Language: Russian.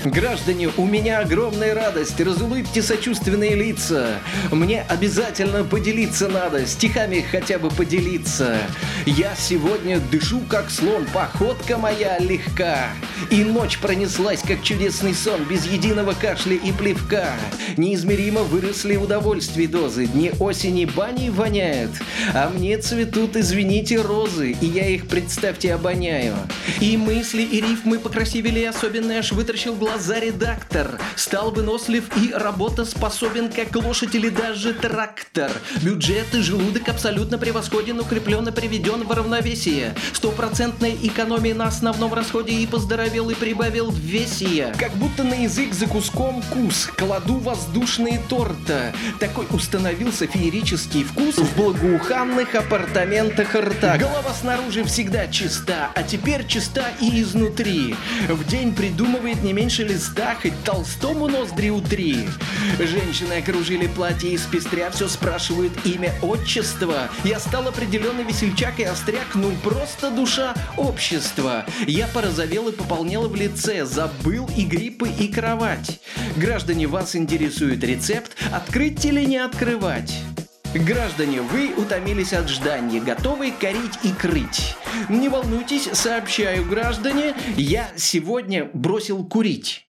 Граждане, у меня огромная радость, разулыбьте сочувственные лица. Мне обязательно поделиться надо, стихами хотя бы поделиться. Я сегодня дышу как слон, походка моя легка. И ночь пронеслась, как чудесный сон, без единого кашля и плевка. Неизмеримо выросли удовольствий дозы, дни осени баней воняют. А мне цветут, извините, розы, и я их, представьте, обоняю. И мысли, и рифмы покрасивели особенно, аж вытаращил глаза редактор. Стал вынослив и работоспособен, как лошадь или даже трактор. Бюджет и желудок абсолютно превосходен, укреплен и приведен в равновесие. Стопроцентная экономия на основном расходе, и поздоровел, и прибавил в весе я. Как будто на язык за куском кус кладу воздушные торта. Такой установился феерический вкус в благоуханных апартаментах рта. Голова снаружи всегда чиста, а теперь чиста и изнутри. В день придумывает не меньше листа, хоть Толстому ноздри утри. Женщины окружили платье из пестря, все спрашивают имя, отчество. Я стал определенный весельчак и остряк, ну просто душа общества. Я порозовел и пополнел в лице, забыл и гриппы, и кровать. Граждане, вас интересует рецепт, открыть или не открывать? Граждане, вы утомились от ждания, готовы корить и крыть. Не волнуйтесь, сообщаю, граждане, я сегодня бросил курить.